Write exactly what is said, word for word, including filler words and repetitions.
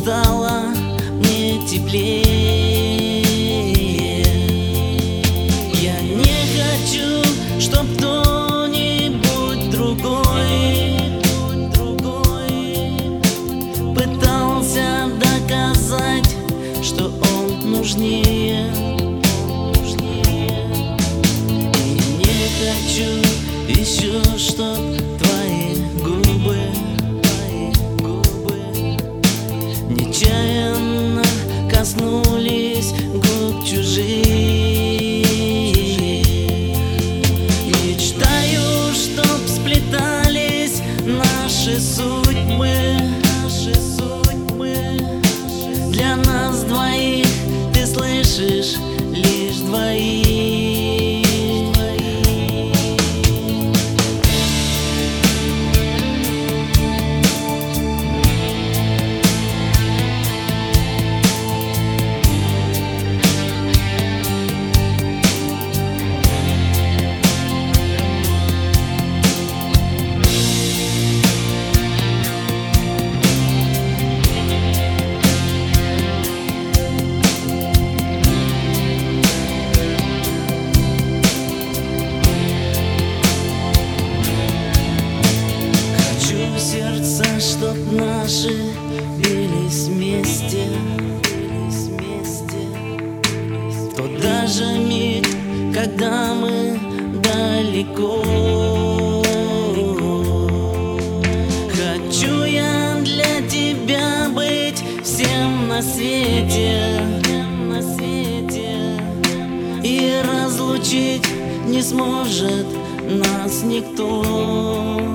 стало мне теплее. Я не хочу, чтоб кто-нибудь другой пытался доказать, что он нужнее. И не хочу еще, чтоб твои губы нечаянно коснулись губ чужих. Мечтаю, чтоб сплетались наши судьбы, наши судьбы. Для нас двоих, ты слышишь, лишь двоих. Сердца, чтоб наши бились вместе, бились вместе. Тот даже миг, когда мы далеко. Хочу я для тебя быть всем на свете, на свете. И разлучить не сможет нас никто.